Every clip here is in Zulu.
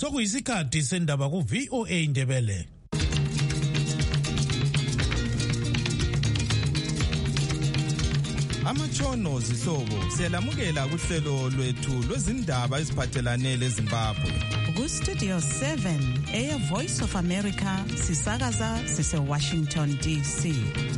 Sokuyisikhathi sendaba ku VOA Indebele. Amatshono zihlobo siyalamukela kuhlelo lwethu lwezindaba eziphathelane leZimbabwe. Ku Studio 7 Air Voice of America sisakaza sise Washington DC.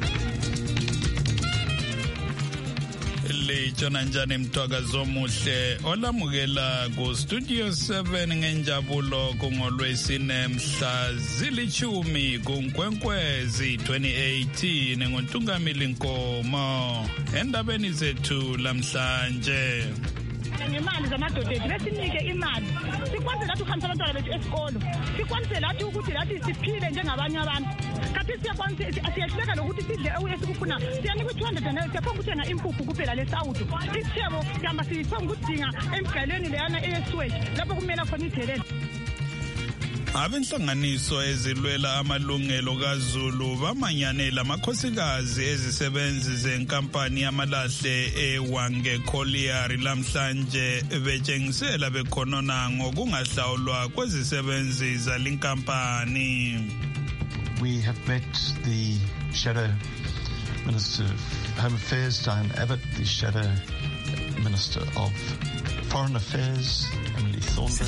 Lejona njani mthwakazo omuhle olamukela ku Studio 7 ngenjabulo kungolwesine mhla zilithumi kuNkwenkwezi 2018 ngoNtungamili Nkomo endabeni zethu lamhlanje. Ngemali zamadoda ethu besinike imali sikwenze lathi ukuhambisa abantwana bethu esikolo sikwenze lathi ukuthi lathi siphile njengabanye abantu kanti siyahleka lokuthi sidle esikufuna siyanika 200 nayo siyaphonga ukuthenga impuphu kuphela lesawudo isithebo sihamba siphonga ukudinga emgalweni leyana eyeswethu lapho kumele khona ithelele. Abenhlanganiso ezilwela amalungelo kaZulu bamanyane lamakhosikazi ezisebenzi zenkampani yamalahle eWange Colliery lamhlanje betshengisela bekhonona ngokungahlawulwa kwezisebenzi zalinkampani. We have met the Shadow Minister of Home Affairs, Diane Abbott, the Shadow Minister of Foreign Affairs, Emily Thornberg,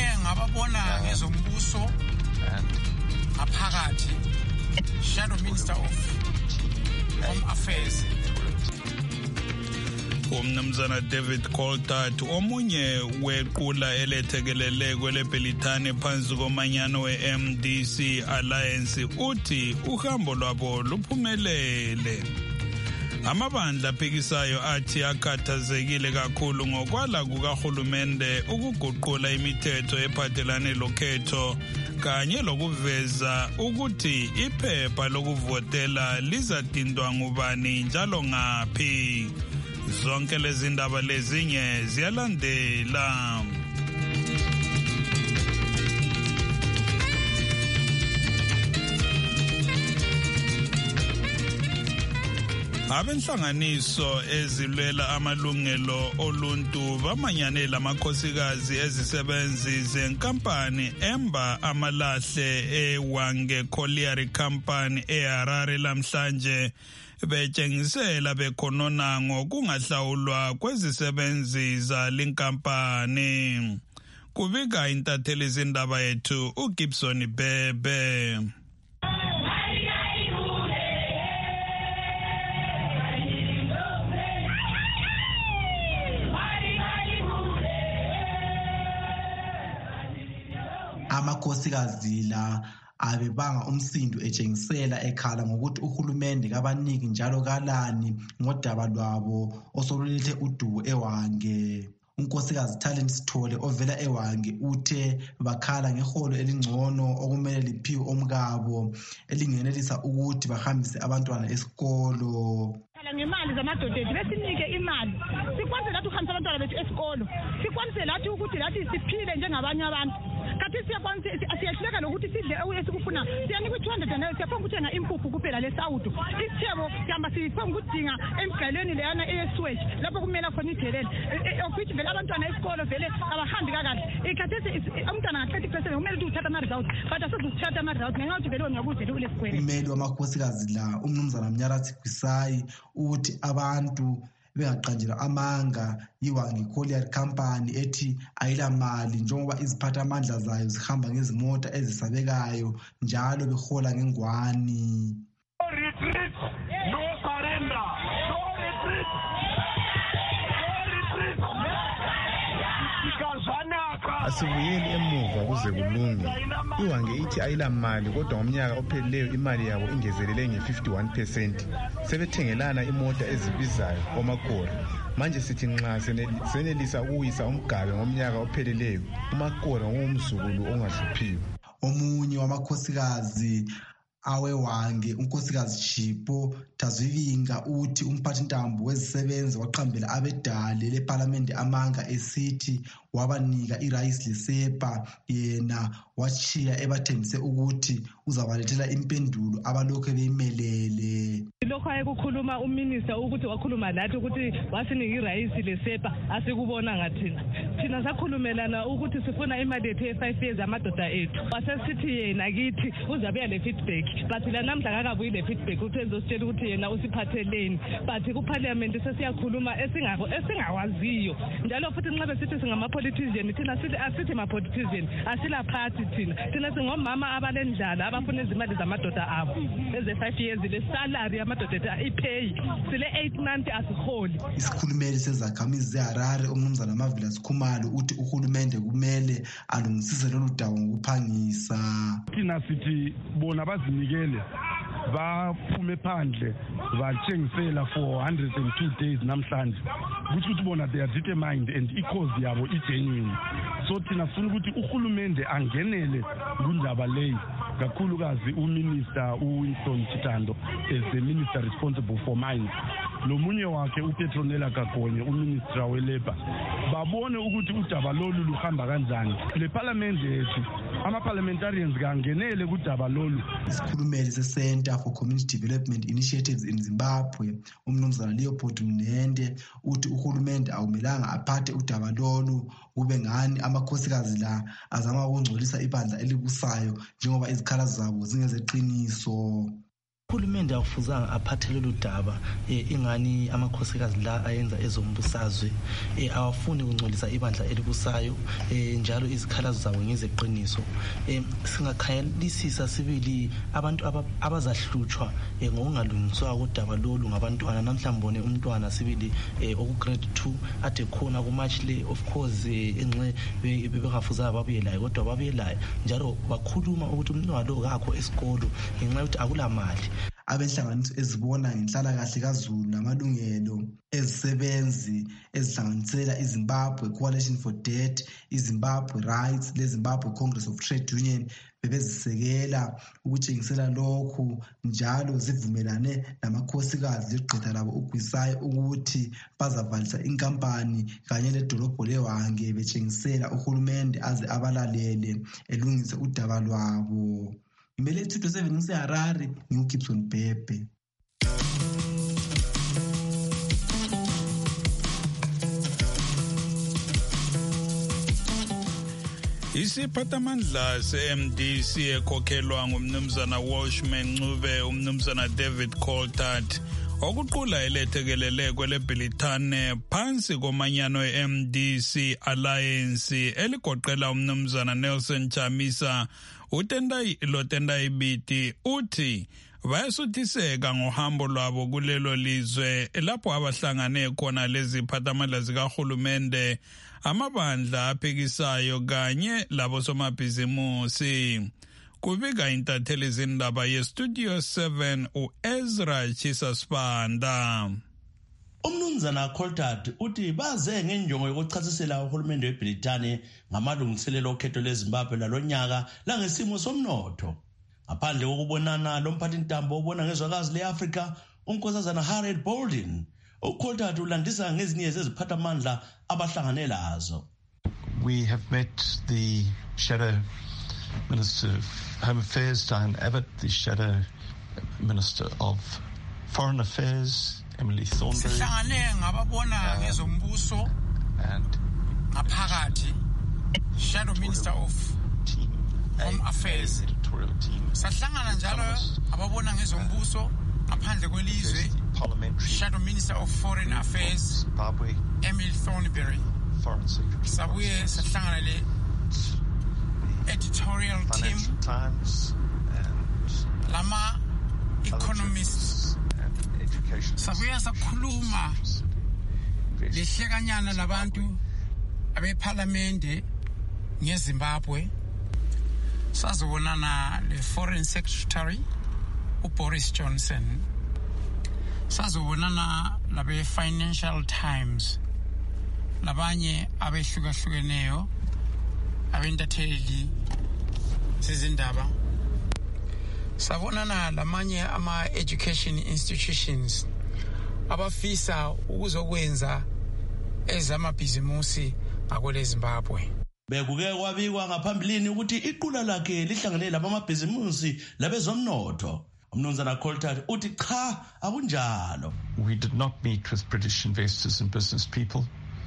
Shadow Minister of Home Affairs. Umnumzana David Coltart omunye wequla elethekelele kweleBelitane phansi komanyano weMDC Alliance uthi uhambo lwabo luphumelele. Amabandla aphikisayo athi akhathazekile kakhulu ngokwala kukahulumende ukuguqula imithetho ephathelane lokhetho kanye lokuveza ukuthi iphepha lokuvotela lizadindwa ngubani njalo ngaphi. Zonke lezi ndaba lezinye ziyalandela. Abenhlanganiso ezilwela amalungelo oluntu bamanyane lamakhosikazi ezisebenzi zenkampani emba amalahle eWange Colliery Company eHarare lamhlanje betshengisela bekhonona ngokungahlawulwa kwezisebenzi zalinkampani. Kubika intatheli zindaba yethu uGibson Bebe. Amakhosikazi la abebanga umsindo etshengisela ekhala ngokuthi uhulumende kabaniki njalo kalani ngodaba lwabo osolulethe udubo eWange. Unkosikazi Talent Sithole ovela eWange uthe bakhala ngeholo elingcono okumele liphiwe omkabo elingenelisa ukuthi bahambise abantwana esikolo. Ngemali zamadoda ethu besinike imali sikwenze lathi ukuhambisa abantwana bethu esikolo sikwenze lathi ukuthi lathi siphile njengabanye abantu kanti siyahleka lokuthi sidle esikufuna siyanika 200 nayo siyaphonga ukuthenga impuphu kuphela lesawudo isithebo sihamba siphonga ukudinga emgalweni leyana eyeswethu lapho kumele khona ithelele ukuthi vele abantwana esikolo vele abahambi kakahle ikhathesi umntwana ngaqeda ixesha kumele ukuthi uthatha ama-results but asezuthatha ama-results ngenxa yokuthi vele ngiyakuzela kule sikwele. Ummeli wamakhosikazi la umnumzana Mnyarathi Gwisayi uthi abantu bengaqanjela amanga iWange Colliery Company ethi ayilamali njengoba iziphathamandla zayo zihamba ngezimota ezisabekayo njalo behola ngengwani. No retreat, no surrender, no retreat, no retreat. Asibuyeli emuva kuze kulunge. iWange ithi ayilamali kodwa ngomnyaka ophelileyo imali yabo ingezelele nge-51%. Sebethengelana imota ezibizayo omakora. Manje sithi nxa senelisa ukuyisa umgabe ngomnyaka ophelileyo umakora ngumzukulu ongahluphiyo. Omunye wamakhosikazi awewange unkosikazi Chipo Tazivinga uthi umphathintambo wezisebenzi waqambela abedale leParliament amanga esithi wabanika irayisi lesepa yena wachiya ebathembise ukuthi uzabalethela impendulo abalokho beyimelele. Lokho ayekukhuluma uminister ukuthi wakhuluma lathi ukuthi wasinika irayisi lesepa asikubona ngathina. Thina sakhulumelana ukuthi sifuna imali yethu ye5 years amadoda ethu. Wasesithi yena kithi uzabuya le feedback. But la namhla akabuyi le feedback ukuthi ezositshela ukuthi yena usiphatheleni. But kuParliament sesiyakhuluma esingawaziyo. Njalo futhi nxa besithi singamapolitician thina asithi ma-politician asila party thina singomama abalendlala abafuna izimali zamadoda abo eze5 years le salary yamadoda ipay sile 8 months asiholi. Isikhulumeli sezakhamizi zeHarare umnumzana Marvelous Khumalo uthi uhulumende kumele alungisise lolu dawo ngokuphangisa. Thina sithi bona bazinikele baphume phandle batshengisela for 102 days namhlanje ukuthi bona they are determined and i-cause yabo i-genuine. So thina sifuna ukuthi uhulumende angenele kundaba leyi kakhulukazi uminister uWinston Chitando as the minister responsible for mines nomunye wakhe uPetronella Kagonye uminister welabor babone ukuthi udaba lolu luhamba kanjani. Le parliament yethu ama-parliamentarians kangenele kudaba lolu. Isikhulumeli se-Center for Community Development Initiatives in Zimbabwe umnumzana Leopold Mnende uthi uhulumende awumelanga aphathe udaba lolu kube ngani amakhosikazi la azama ukungcolisa ibandla elibusayo njengoba izikhala zabo zingezeqiniso. Uhulumende akufuzanga aphathe lolu daba ingani amakhosikazi la ayenza ezombusazwe awafuni ukungcolisa ibandla elibusayo njalo izikhalazo zabo ngezeqiniso. Singakhayelisisa sibili abantu abazahlutshwa ngokungalungiswa kodaba lolu ngabantwana. Namhlambone umntwana sibili oku grade 2 ade khona ku March le of course enxe bebengafuzanga babuye layo kodwa babuye layo njalo bakhuluma ukuthi umntwana lo kakho esikolo ngenxa yokuthi akulamali. Abenhlanganiso ezibona ngenhlalakahle kaZulu namalungelo ezisebenzi ezihlanganisela iZimbabwe Coalition for Debt, iZimbabwe Rights leZimbabwe Congress of Trade Union bebezisekela ukutshengisela lokhu njalo zivumelane namakhosikazi legqitha labo uGwisayo ukuthi bazavalisa inkampani kanye ledolobho leHwange betshengisela uhulumende aze abalalele elungise udaba lwabo. Imele 227 ngiseHarare ngiuGibson Bhebhe. Isiphathamandla se-MDC ekhokhelwa ngumnumzana Washman Ncube umnumzana David Coltart okuqula elethekelele kweleBhilithane phansi komanyano e-MDC Alliance eligoqela umnumzana Nelson Chamisa Lotendai Biti uthi bayasuthiseka ngohambo lwabo kulelo lizwe lapho abahlangane khona lezi phathamandla zikahulumende amabandla aphikisayo kanye labo somabhizimusi. Kubika intatheli izindaba yeStudio 7 uEzra Chisasibanda. Umnumzana Coltart uthi baze ngenjongo yokuchasisela uhulumende weBrithani ngamalungiselelo okhetho leZimbabwe lalonyaka langesimo somnotho. Ngaphandle kokubonana lomphathintambo obona ngezwekazi leAfrika unkosazana Harriet Bolden, uColtart ulandisa ngezinye zeziphathamandla abahlangane lazo. We have met the Shadow Minister of Home Affairs, Diane Abbott, the Shadow Minister of Foreign Affairs, Emily Thornberry, and Shadow Minister of Home Affairs. Sahlangana njalo ababona ngezombuso ngaphandle kwelizwe Shadow Minister of Foreign Affairs Emily Thornberry. Sabuye sahlangana le editorial team lama economists sabuya sakhuluma lehlekanyana labantu abeParliament ngeZimbabwe. Sazobonana le Foreign Secretary uBoris Johnson, sazobonana labe Financial Times, labanye abehlukahlukeneyo abentatheli zezindaba. Savonana lamanye ama-education institutions abafisa ukuzokwenza ezamabhizimusi ngakwele Zimbabwe. Bekuke kwabikwa ngaphambilini ukuthi iqula lakhe lihlangane labamabhizimusi labezomnotho. Umnumzana Coltart uthi cha akunjalo. We did not meet with British investors and business people.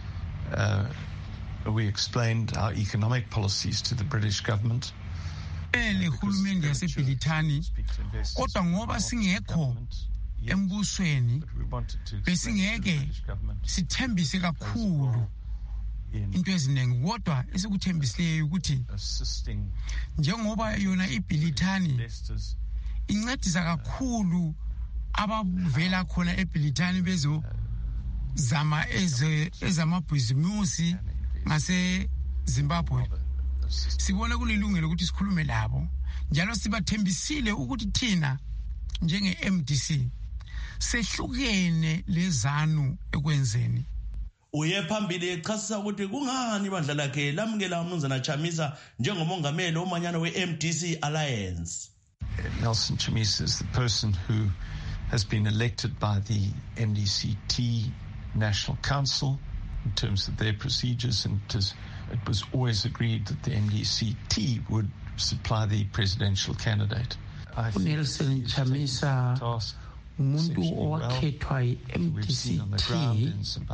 We explained our economic policies to the British government. Hulumende yaseBrithani kodwa ngoba singekho embusweni besingeke sithembise kakhulu into eziningi kodwa esikuthembisileyo ukuthi njengoba yona iBrithani incedisa kakhulu abavela khona eBrithani bezo zama ezamabhizimusi ngase Zimbabwe sibona kulilungelo ukuthi sikhulume labo njalo sibathembisile ukuthi thina njenge MDC sehlukene lezanu ekwenzeni. Uye phambili echasisa ukuthi kungani ibandla lakhe lamukela umnumzana Chamisa njengomongameli omanyano we-MDC Alliance. Nelson Chamisa is the person who has been elected by the MDC-T National Council in terms of their procedures, and it was always agreed that the MDC-T would supply the presidential candidate. Nelson Chamisa umuntu owakhethwa yi-MDC-T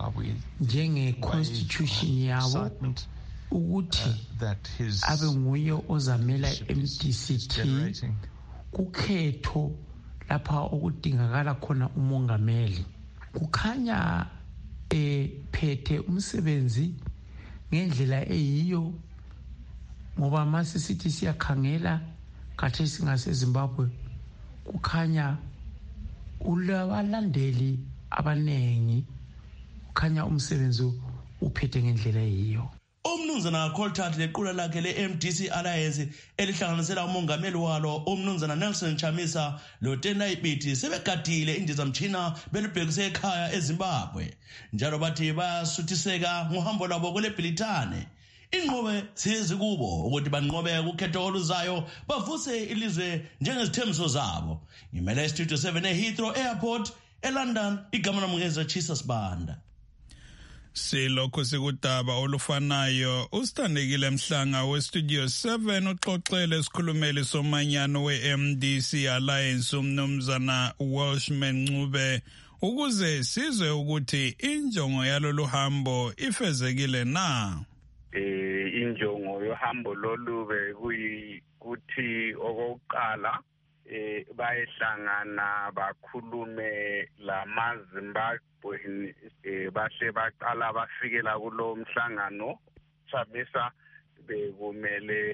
njenge-constitution yabo ukuthi abe nguye ozamela i-MDC-T kukhetho lapha okudingakala khona umongameli. Kukhanya phethe umsebenzi ngendlela eyiyo ngoba masisithi siyakhangela khathesi ngase Zimbabwe kukhanya ulabalandeli abanengi, kukhanya umsebenzi uphethe ngendlela eyiyo. Umnumzana Coltart lequla lakhe le-MDC Alliance elihlanganisela umongameli walo umnumzana Nelson Chamisa loTendai Biti sebegadile indizamtshina belibhekise ekhaya eZimbabwe njalo bathi bayasuthiseka ngohambo lwabo kule Britane. Inqobe sezikubo ukuthi banqobe ukhetho oluzayo bavuse ilizwe njengezithembiso zabo. Ngimele Studio 7 eHeathrow Airport eLondon, igama lami ngezatshisa Sibanda. Silokho sikudaba olufanayo usithandekile Mhlanga weStudio 7 uxoxele isikhulumeli somanyano weMDC Alliance umnumzana Welshman Ncube ukuze sizwe ukuthi injongo yalolu hambo ifezekile na. Injongo yohambo lolube kuyikuthi okokuqala bayehlangana bakhulume lamaZimbabwe bahle baqala bafikela kulo mhlangano. Chamisa bekumele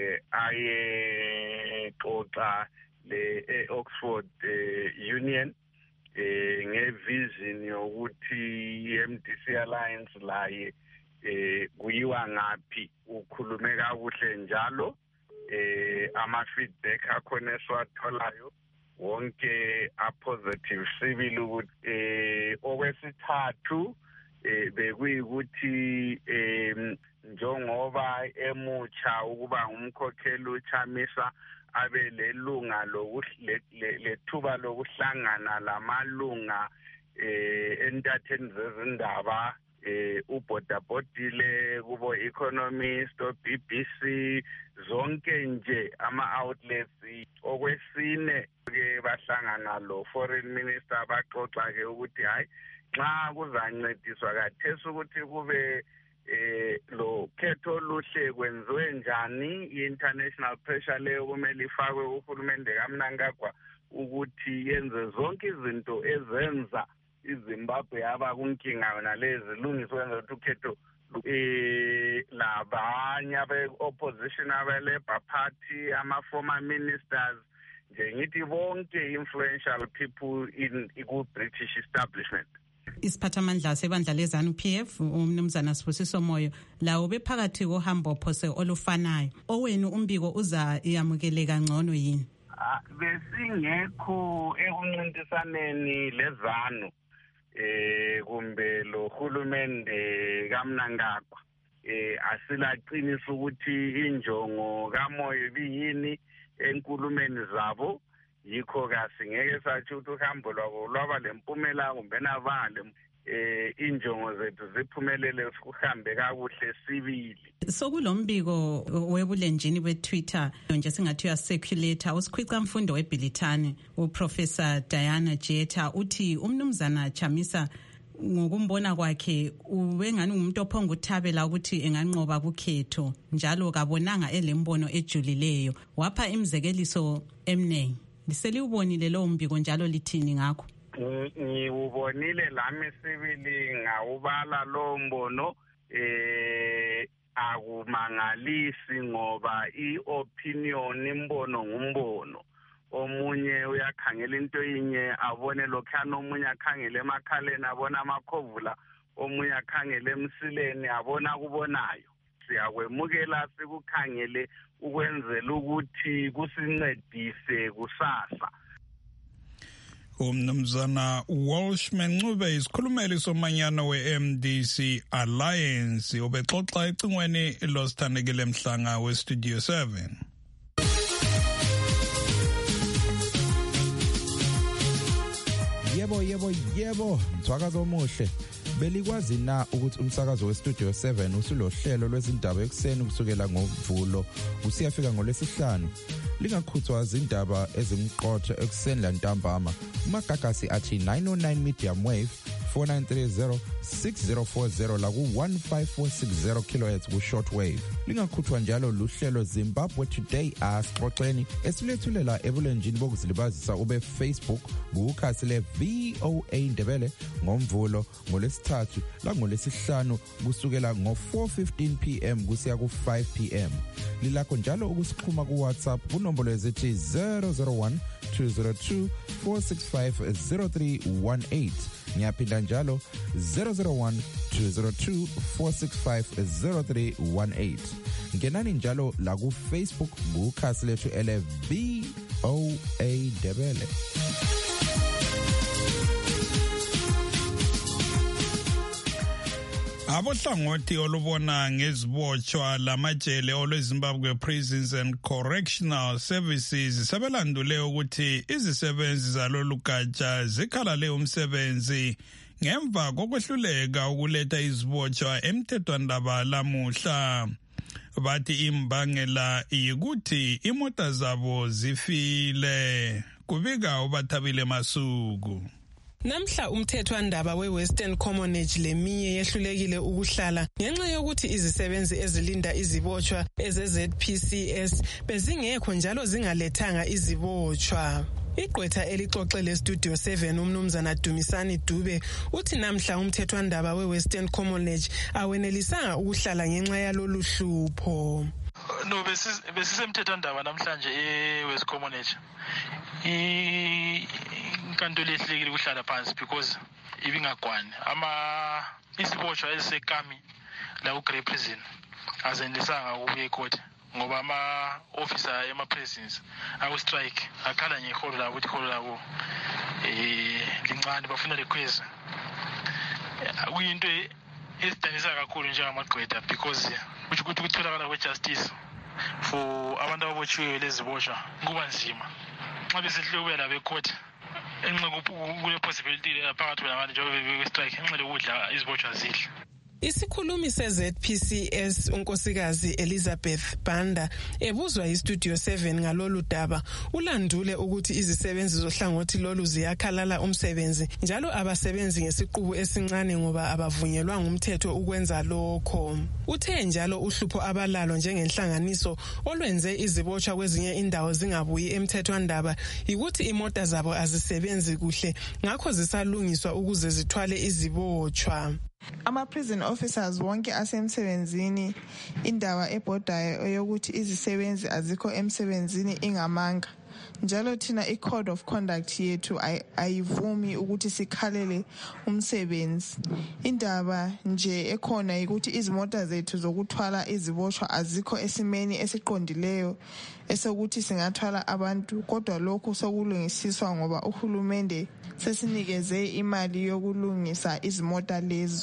aye xoxa le Oxford Union ngevision yokuthi iMDC Alliance laye kuyiwa ngaphi ukhulume kakuhle njalo ama-feedback akhona esiwatholayo wonke a-positive sibili ukuthi okwesithathu bekuyikuthi njengoba emutsha ukuba ngumkhokheli uChamisa abe lelunga lethuba lokuhlangana lamalunga entatheni zezindaba ubhodabhodile kubo Economist, BBC, zonke nje ama-outlets. Okwesine ke bahlangana lo foreign minister baxoxa ke ukuthi hayi xa kuzancediswa kathesi ukuthi kube lo khetho oluhle kwenziwe njani, i-international pressure leyo kumele ifakwe uhulumende kaMnangagwa ukuthi yenze zonke izinto ezenza iZimbabwe yaba kunkinga yona lezi lungiswe ukuthi ukhetho labanye abe-opposition abe-Labour Party ama-former ministers nje ngithi bonke influential people in ku-British establishment. Isiphathamandla sebandla lezanu PF umnumzana Sibusiso Moyo lawo bephakathi kohambo phose olufanayo. Owenu umbiko uza iyamukeleka ngcono yini? Besingekho ekuncintisaneni lezanu kumbe lo hulumende kaMnangagwa asilaqinisa ukuthi injongo kaMoyo biyini enkulumeni zabo yikho kasingeke sathi ukuthi uhambo lwabo lwaba lempumela kumbe navale injongo zethu ziphumelele uhambe kakuhle sibili. Sokulombiko webulenjini beTwitter nje singathi uyacirculate usikhwica mfundo weBhilithani uProfessor Diana Jetta uthi umnumzana Chamisa ngokumbona kwakhe ubengani umuntu ophonga uthabela ukuthi enganqoba kukhetho njalo kabonanga elembono ejulileyo wapha imzekeliso emnengi. Liseliubonile lo mbiko njalo lithini ngakho? Ngiubonile lami sibili ngawubala lo mbono akumangalisi ngoba iopinion imbono ngumbono. Omunye uyakhangela into yinye abone lokhana omunye akhangele emakhaleni abona amakhovula omunye akhangele emsileni abona kubonayo. Siyakwemukela sikukhangele ukwenzela ukuthi kusincedise kusasa. Umnumzana Walsh Mencube isikhulumeli somanyano we-MDC Alliance ubexoxa ecingweni losithandekile Mhlanga we-Studio 7. Yebo, mthwakazo omuhle. Belikwazi na ukuthi umsakazo weStudio 7 usulohlelo lwezindaba ekuseni kusukela ngoMvulo kusiyafika ngoLwesihlanu. Lingakhuthwa izindaba ezimqotho ekuseni lantambama. Umagagasi athi 909 medium wave 4930 6040 la ku15460 kHz ku shortwave. Lingakhuthwa njalo luhlelo Zimbabwe Today asixoxeni esilethulela ebulenjini bokuzilibazisa ube Facebook bukhasi le VOA Ndebele ngoMvulo ngoLesithathu la ngoLesihlanu kusukela ngo4:15 PM kusiya ku5 PM. Lilakho njalo ukusixhuma ku WhatsApp kunombolo ezithi 001 202 465 0318. Ngiyaphinda njalo 001 202 465 0318. Ngenani njalo la ku Facebook bukhasi lethu ele VOA Ndebele. Abohlangothi olubona ngezibotshwa lamajele olweZimbabwe Prisons and Correctional Services sebelandule ukuthi izisebenzi zalolu gatsha zikhalale umsebenzi ngemva kokwehluleka ukuletha izibotshwa emthethwandaba lamuhla. Bathi imbangela yikuthi imota zabo zifile. Kubika uBathabile Masuku. Namhla umthethwandaba we-Western Commonage leminye yehlulekile ukuhlala ngenxa yokuthi izisebenzi ezilinda izibotshwa eze-ZPCS bezingekho njalo zingalethanga izibotshwa. Igqwetha elixoxe leStudio 7 umnumzana Dumisani Dube uthi namhla umthethwandaba we-Western Commonage awenelisanga ukuhlala ngenxa yalolu hlupho. No, besisemthethwandaba namhlanje e-West Commonage. Inkantolo yehlulekile ukuhlala phansi because ibingagwani izibotshwa ezisekami la ku-Grey Prison azenelisanga ukubuya ecourt ngoba ama-officer ema-prisons aku-strike akhala ngeholo labo ukuthi iholo labo lincane bafuna likhweza. Kuyinto esidanisa kakhulu njengamagqwetha because ukuthi ukutholakala kwe-justice for abantu ababotshiweyo lezibotshwa kuba nzima. Nxa besehlukela becourt enxa kule possibility phakathi kwabantu njengoba be-strike enxa lokudla izibotshwa zidla. Isikhulumi se-ZPCS unkosikazi Elizabeth Banda ebuzwa iStudio 7 ngalolu daba ulandule ukuthi izisebenzi zohlangothi lolu ziyakhalala umsebenzi njalo abasebenzi ngesiqubu esincane ngoba abavunyelwa ngumthetho ukwenza lokho. Uthe njalo uhlupho abalalo njengenhlanganiso olwenze izibotshwa kwezinye indawo zingabuyi emthethwandaba ukuthi imota zabo azisebenzi kuhle ngakho zisalungiswa ukuze zithwale izibotshwa. Ama-prison officers wonke asemsebenzini indaba ebhodayo yokuthi izisebenzi azikho emsebenzini ingamanga. Njalo thina i-code of conduct yethu ayivumi ukuthi sikhalele umsebenzi. Indaba nje ekhona ukuthi izimota zethu zokuthwala izibotshwa azikho esimeni esiqondileyo esokuthi singathwala abantu kodwa lokhu sokulungisiswa ngoba uhulumende sesinikeze imali yokulungisa izimota lezo.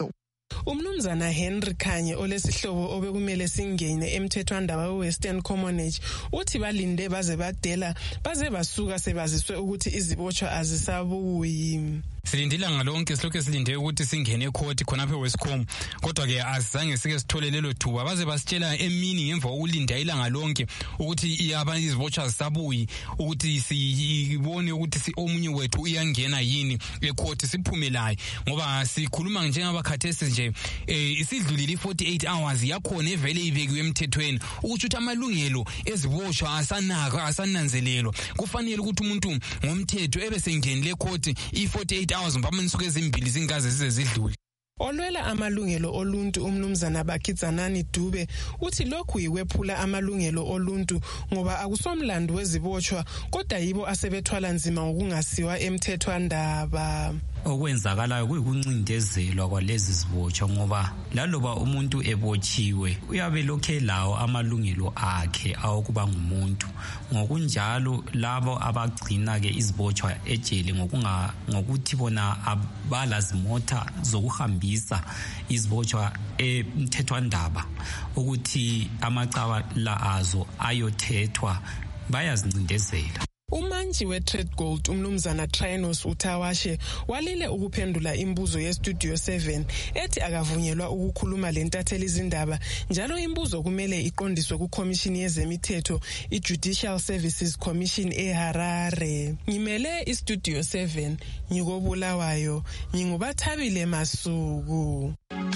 Umnumzana Henry Khanye olesihlobo obekumele singene emthethwandaba we-Western Commonwealth uthi balinde baze badela baze basuka sebaziswe ukuthi izibotshwa azisabuyi. Silindile ngalonke silokho silinde ukuthi singene ecourt khona phe Westcom kodwa ke azange sike sithole lelo thuba baze basitshela emini ngemva kokulinda ilanga lonke ukuthi abantu izibotshwa zisabuyi ukuthi sibone ukuthi omunye wethu uyangena yini ecourt siphume layo ngoba sikhuluma njengabakhathesi nje isidlulile 48 hours yakhona evele ibekiwe emthethweni ukuthi amalungelo ezibotshwa asananzelelo kufanele ukuthi umuntu ngomthetho ebesengenile ecourt i48 hours mbama nsuku ezimbili zingaze zize zidlule. Olwela amalungelo oluntu umnumzana Bakhidzanani Dube uthi lokhu yiwephula amalungelo oluntu ngoba akusomlando wezibotshwa kodwa yibo asebethwala nzima ngokungasiwa emthethwandaba. Okwenzakalayo kuyikuncindezelwa kwalezi zibotshwa ngoba laloba umuntu ebotshiwe uyabe lokhe lawo amalungelo akhe awokuba ngumuntu ngokunjalo labo abagcina ke izibotshwa ejele ngokuthi bona abalazimota zokuhambisa izibotshwa emthethwandaba ukuthi amacala la azo ayothethwa bayazincindezela. Umanji we-Trade Gold umnumzana Trinos Utawashe walile ukuphendula imbuzo ye-Studio 7 ethi akavunyelwa ukukhuluma lentatheli izindaba njalo imbuzo kumele iqondiswe kuKhomishini yezemithetho i-Judicial Services Commission eHarare. Ngimele i-Studio 7 ngikobulawayo ngingubathabile Masuku.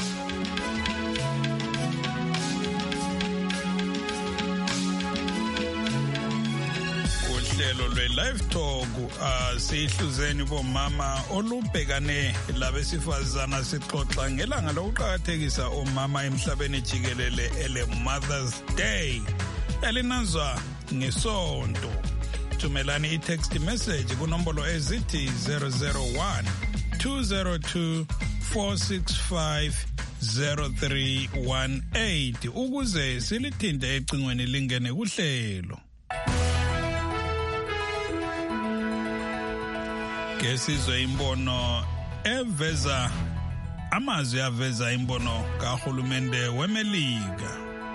Lelo lwe-live talk sihluzeni bomama olubhekane labesifazana sixoxa ngelanga lokuqakathekisa omama emhlabeni jikelele ele Mother's Day elinanzwa ngesonto. Thumelani i-text message kunombolo ezithi 001 202 465 0318 ukuze silithinte ecingweni lingene kuhlelo. Kesizwe imbono eveza amazwi aveza imbono kahulumende weMelika.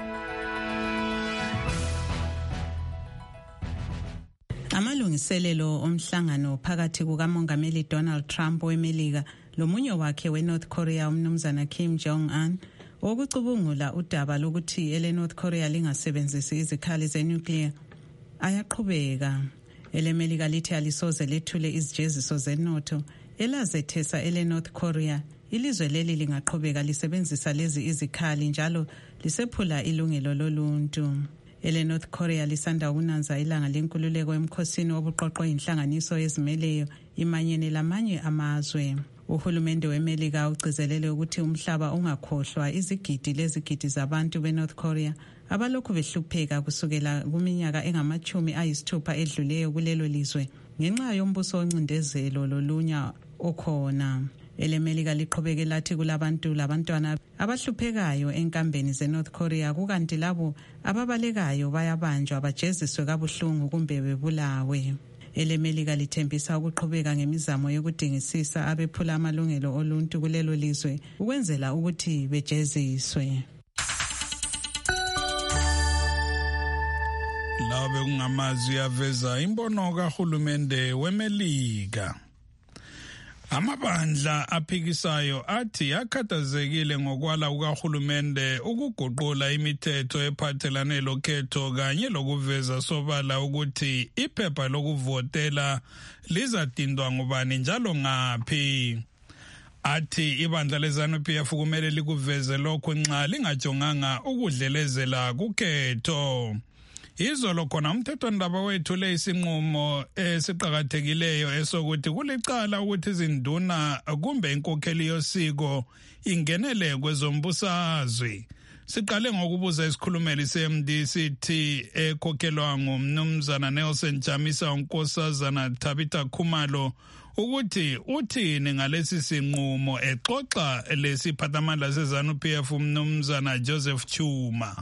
Amalungiselelo omhlangano phakathi kukamongameli Donald Trump weMelika lomunye wakhe weNorth Korea umnumzana Kim Jong-un wokucubungula udaba lokuthi ele-North Korea lingasebenzisi izikhali zenuclear ayaqhubeka. EleMelika lithi alisoze lethule izijeziso zenotho elazethesa ele-North Korea. Ilizwe leli lingaqhubeka lisebenzisa lezi izikhali njalo lisephula ilungelo loluntu. Ele-North Korea lisanda ukunanza ilanga lenkululeko emkhosini obuqoqo inhlanganiso ezimeleyo imanyene lamanye amazwe. Uhulumende weMelika ugcizelele ukuthi umhlaba ungakhohlwa izigidi lezigidi zabantu beNorth Korea abalokhu behlupheka kusukela kuminyaka engama-60 edluleyo kulelo lizwe ngenxa yombuso oncindezelo lolunya okhona. EleMelika liqhubeke lathi kulabantu labantwana abahluphekayo enkambeni zeNorth Korea kukanti labo ababalekayo bayabanjwa bajeziswe kabuhlungu kumbe bebulawe. EleMelika lithembisa ukuqhubeka ngemizamo yokudingisisa abephula amalungelo oluntu kulelo lizwe ukwenzela ukuthi bejeziswe. Labe kungamazwi aveza imbono kahulumende weMelika. Amabandla aphikisayo athi akhathazekile ngokwala kukahulumende ukuguqula imithetho ephathelane lokhetho kanye lokuveza sobala ukuthi iphepha lokuvotela lizadindwa ngubani njalo ngaphi. Athi ibandla leZANU-PF kumele likuveze lokho nxa lingajonganga ukudlelezela kukhetho. Izolo khona umthethwandaba wethule isinqumo esiqhakathekileyo esokuthi kulicala ukuthi izinduna kumbe inkokheli yosiko ingenele kwezombusazwe. Siqale ngokubuza isikhulumeli seMD sithi ekhokhelwa ngumnumzana Nelson Chamisa unkosazana Tabitha Khumalo ukuthi uthini ngalesi sinqumo exoxa lesiphathamandla seZANU-PF umnumzana Joseph Chuma.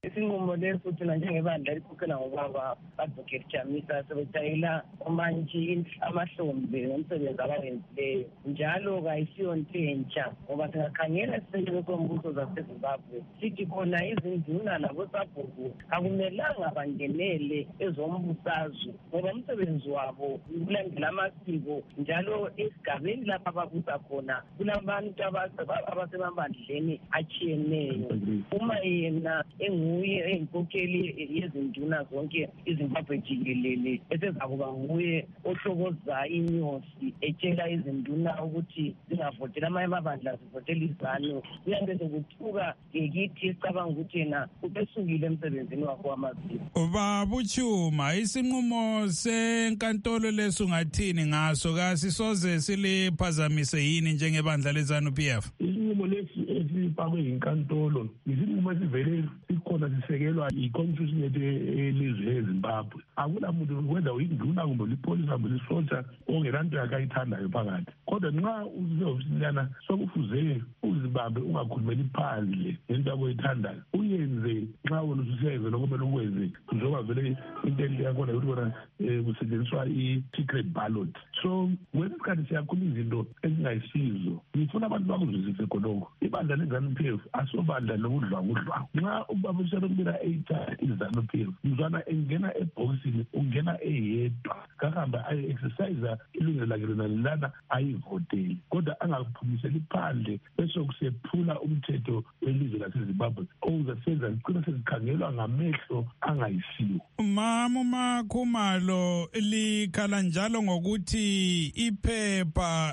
isinqumo leso thina njengebandla elikhokhela ngobaba Advocate Chamisa sebetayela omanje amahlombe ngomsebenzi abawenzileyo njalo kayisiyo into entsha ngoba singakhangela isisekelo sombuso zaseZimbabwe sithi khona izinduna labosabhuku akumelanga bangenele ezombusazwe ngoba umsebenzi wabo ukulandela amasiko njalo esigabeni lapha ababusa khona kulabantu abasemabandleni atshiyeneyo. Uma yena enguye eyinkokheli yezinduna zonke iZimbabwe jikelele esezakuba nguye ohlokoza inyosi etshela izinduna ukuthi zingavotela amanye amabandla zivotela izanu kuyanto sokuthuka kithi esicabanga ukuthi yena ubesukile emsebenzini wakho wamaziko. Babuchuma, isinqumo senkantolo lesungathini ngaso kasisoze siliphazamise yini njengebandla lezanu PF? Isinqumo lesi esipakwe yinkantolo isinqumo esivele sikhona sisekelwa i-constitution yethu elizwe eZimbabwe. Akula muntu whether uyinduna kumbe lipolisi kumbe lisotsha ongelanto yakayithandayo phakathi. Kodwa nxa uzehofisiyana sokufuze uZimbabwe ungakhulumeli phandle ngento abayithandayo uyenze nxa wena ususenze lokumele ukwenze njengoba vele into yakhona ukuthi kona kusetshenziswa i-secret ballot. So kwesikhathi siyakhuluma izinto ezingayisizo ngifuna abantu bakuzwisise khonokho. Ibandla lezanu PF asobandla lokudlwangudlwangu. Nxa ubaba uShalomila eyithatha izanu PF mzwana engena ebhokisini ungena eyedwa kahamba ayi-exercise ilungelo lakhe lona lana ayivoteli kodwa angaphumiseli phandle bese kusephula umthetho welizwe laseZimbabwe okuzasenza sigcina sezikhangelwa ngamehlo angayisiwo. Mama Makhumalo likhala njalo ngokuthi iphepha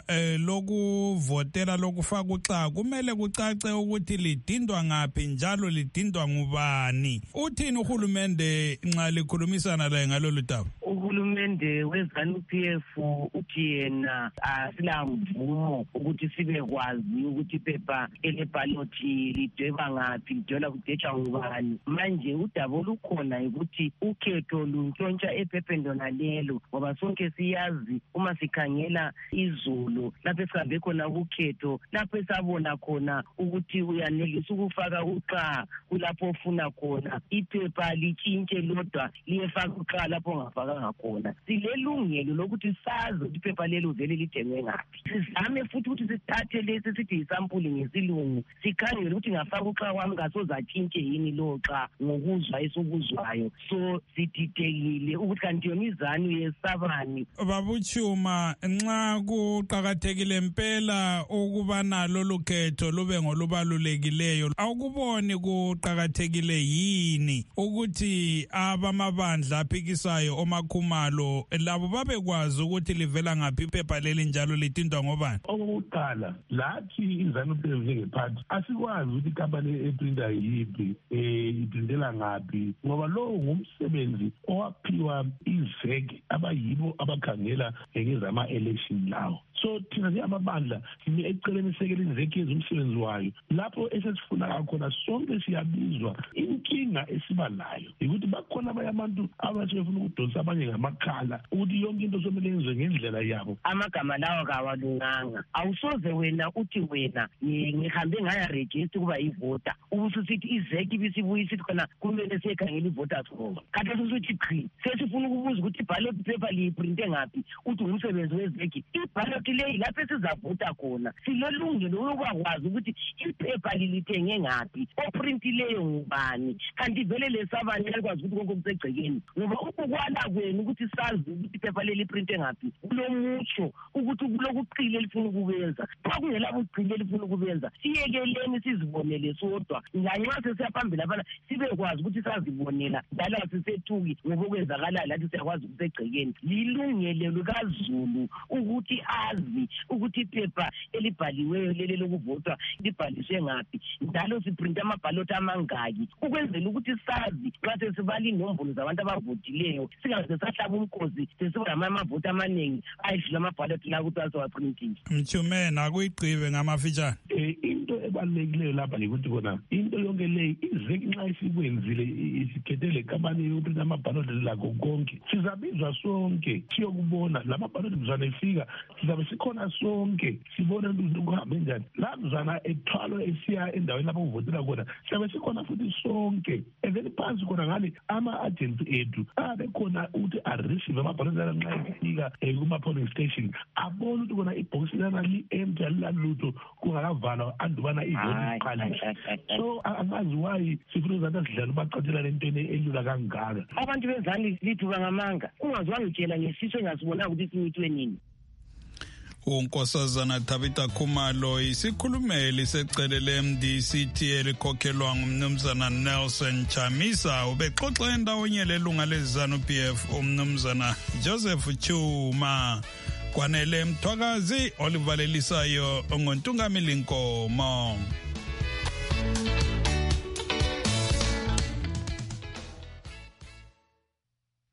lokuvotela lokufaka uxa kumele kucace ukuthi lidindwa ngaphi njalo lidindwa ngubani. Uthini uhulumende nxa likhulumisana laye ngalolu daba? Uhulumende wezanu PF uthi yena asilamvumo ukuthi sibe kwazi ukuthi iphepha elebhalothi lidweba ngaphi lidwela kudetshwa ngubani. Manje udaba olukhona ukuthi ukhetho luntshontsha ephepheni lona lelo ngoba sonke siyazi uma sikhangela izolo lapho esihambe khona ukhetho lapho esabona khona ukuthi uyanelisa ukufaka uxa kulapho ofuna khona iphepha litshintshe lodwa liyefaka uxa lapho ongafakanga khona. Silelungelo lokuthi sazi ukuthi iphepha lelo vele lidengwe ngaphi. Sizame futhi ukuthi sithathe lesi sithi yisampuli ngesilungu sikhangele ukuthi ngafaka uxa kwami ngasoze atshintshe yini lo xa ngokuzwa esokuzwayo. So sididekile ukuthi kanti yona izanu yesabani. Babuchuma, nxa kuqakathekile impela ukubana lolu khetho lube ngolubalulekileyo awukuboni kuqakathekile yini ukuthi abamabandla aphikisayo omakhumalo labo babekwazi ukuthi livela ngaphi iphepha leli njalo litindwa ngobani? Okokuqala lathi izanu PF njengephathi asikwazi ukuthi ikampani eprinta yiphi iprintela ngaphi ngoba lowo ngumsebenzi owaphiwa izek abayibo abakhangela ngezama-election lawo. So thina njengamabandla sime eceleni sekela izek ezumsebenzi wayo lapho esesifuna khona sonke siyabizwa. Inkinga esiba nayo ukuthi bakhona abanye abantu abathi befuna ukudonsa abanye ngamakhala ukuthi yonke into somele yenziwe ngendlela yabo. Amagama lawo kawalunganga. Awusoze wena uthi wena ngihambe ngaya register kuba yivota ubususithi izek ibisibuye isithi khona kumele siyekhangela i-voters roll. Kanti susithi qhi sesifuna ukubuza ukuthi iballot paper liyiprinte ngaphi uthi ngumsebenzi wezek. Iballot leyi lapho esizavota khona silelungelo lokwazi ukuthi iphepha lilithenge ngaphi oprintileyo ngubani kanti vele lesabani alikwazi ukuthi konke kusegcekeni ngoba ukukwala kwenu ukuthi sazi ukuthi iphepha leli printe ngaphi kulomutsho ukuthi kulokuqile elifuna ukubenza. Xa kungela buqile elifuna ukubenza siyekeleni sizibonele sodwa lanxa sesiyaphambili abana sibekwazi ukuthi sazibonela njalo asisethuki ngoba okwenzakalayo lathi siyakwazi ukusegcekeni. Lilungelo likaZulu ukuthi azi ukuthi iphepha elibhaliweyo leli lokuvotwa libhaliswe ngaphi njalo siprinta amabhaloti amangaki ukwenzela ukuthi sazi nxa sesibala inombolo zabantu abavotileyo singaze sahlaba umkhosi sesiba amavoti amaningi ayidlula amabhaloti la ukuthi azowaprinting. Mchumena kuyigqibe ngamafitshane. Into ebalulekileyo lapha yikuthi kona into yonke leyi izek nxa isikwenzile isikhethele kampani yokuprinta amabhaloti lakho konke sizabizwa sonke siyokubona lamabhaloti mzwana efika sizabe siyabe sikhona sonke sibona ukuthi kuhambe njani la mzana ethwalo esiya endaweni lapho uvotela khona siyabe sikhona futhi sonke evele phansi khona ngale ama-agents ethu abe khona ukuthi areceive amabhokisi nxa efika kuma-polling station abone ukuthi khona ibhokisi lana li-empty alilalutho kungakavalwa andubana ivoti iqalisa. So angazi why sifuna uzathi sidlala ubacathelana entweni elula kangaka. Abantu benzani lithu bangamanga ungazwanga utshela ngesiso engasibonanga ukuthi simithiwe nini. uNkosazana Tabitha Khumalo isikhulumeli secele le-MDC elikhokhelwa ngumnumzana Nelson Chamisa ubexoxa endawonye lelunga leZANU-PF umnumzana Joseph Chuma. Kwanele Mthwakazi olivalelisayo ngontungamili Nkomo.